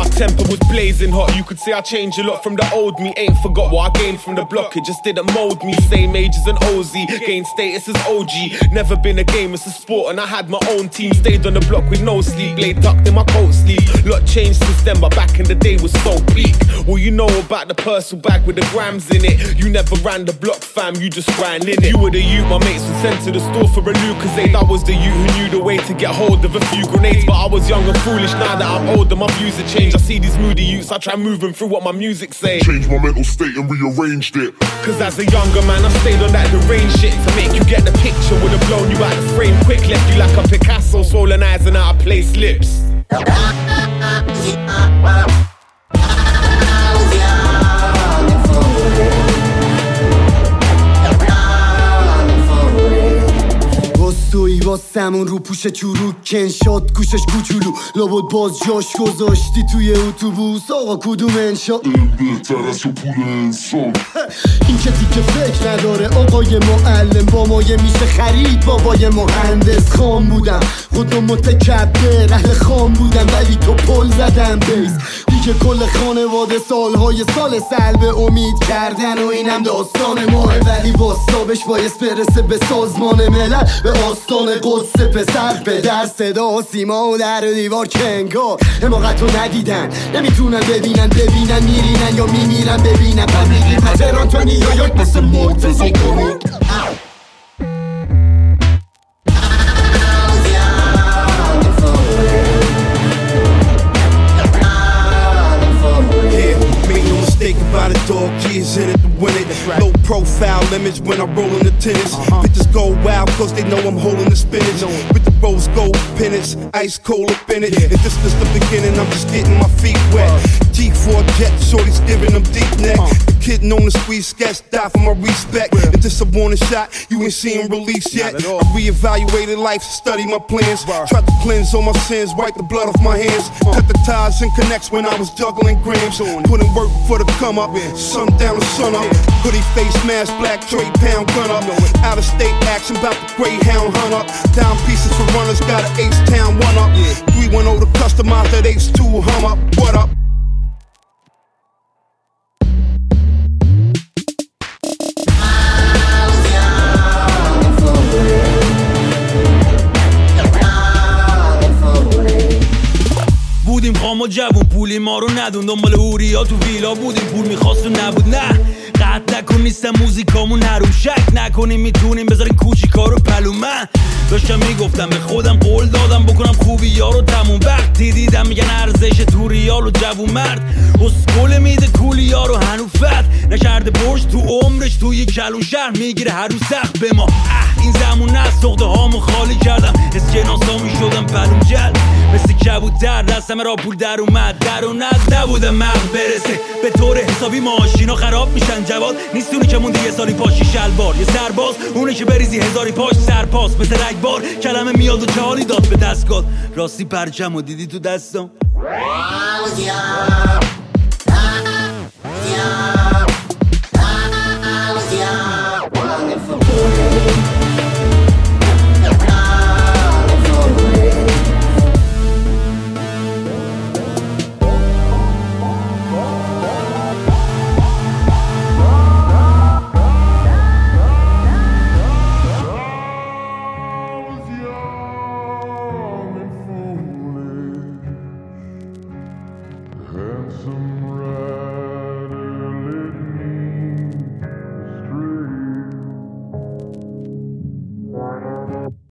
My temper was blazing hot. You could say I changed a lot from the old me. Ain't forgot what I gained from the block. It just didn't mold me. Same age as an OZ, gained status as OG. Never been a game, it's a sport, and I had my own team. Stayed on the block with no sleep, blade tucked in my coat sleeve. Lot changed since then, but back in the day was so peak. Well, you know about the personal bag with the grams in it. You never ran the block, fam, you just ran in it. You were the youth my mates were sent to the store for a Lucozade. I was the youth who knew the way to get hold of a few grenades. But I was young and foolish, now that I'm older, my views have changed. I see these moody youths, I try moving through what my music say. Changed my mental state and rearranged it. Cause as a younger man, I stayed on that deranged shit. To make you get the picture, would've blown you out the frame quick. Left you like a Picasso, swollen eyes and out of place lips. توی واسمون رو پوش چروک کن شد گوشش کوچولو لابد باز جاش گذاشتی توی اتوبوس آقا کدوم انشا بهتر از تو پول انسان این که دیگه فکر نداره آقای معلم با مایه میشه خرید بابای مهندس خام بودم خودم متکبر اهل خام بودم ولی تو پل زدم بیس دیگه کل خانواده سالهای سال سلب امید کردن و اینم داستان ماه ولی واسابش باعث برسه به سازمان ملل به آستان قدس پسر پدر صدا و سیما و در دیوار کنگار حماقت رو ندیدن نمیتونن ببینن میرینن یا میمیرن ببینن پبلیگی تهران تو نیویورک مثل مرتضی کنید Think about it, dog, kids in it to win it. Low profile image when I roll in the tennis. Bitches go wild cause they know I'm holding the spinach. With the rose gold pennants, ice cold up in it. And this is the beginning, I'm just getting my feet wet. G4 jet, shorty's giving them deep neck. The kid known to squeeze sketch, die for my respect. And this a warning shot, you ain't seen release yet. I reevaluated life, study my plans. Tried to cleanse all my sins, wipe the blood off my hands. Cut the ties and connects when I was juggling grams. Putting work for the come up, sundown to sun up. Hoodie face mask, black tray pound gun up. Out of state action, bout the Greyhound hunt up. Down pieces for runners, got an H-Town one up. 310 to customize that H2 hum up. What up? بودیم خام و جوون پولی ما رو ندون دنبال هوریا تو ویلا بودیم پول میخواست و نبود نه قطع نکن نیستم موزیکامون حروم شک نکنیم میتونیم بذاریم کوچیکا رو پلو من داشتم میگفتم به خودم قول دادم بکنم خوبی یارو تموم وقتی دیدم میگن ارزش تو ریال و جوون مرد اسکول میده کولی یارو هنوفت نکرده برش تو عمرش توی کلون شهر میگیره هر روز سخت به ما این زمون نه سخته هامو خالی کردم اسکناسا میشدم پلوم جل مثل کبوتر دستم را پول در اومد در و ند نبودم مغز برسه به طور حسابی ماشینا خراب میشن جواد نیست اونی که مونده یه سالی پاشی شلوار یه سرباز اونی که بریزی هزاری پاش سرپاس مثل رگبار کلمه میاد و چه حالی داد به دستگاه راستی پرچم و دیدی تو دستم Yeah.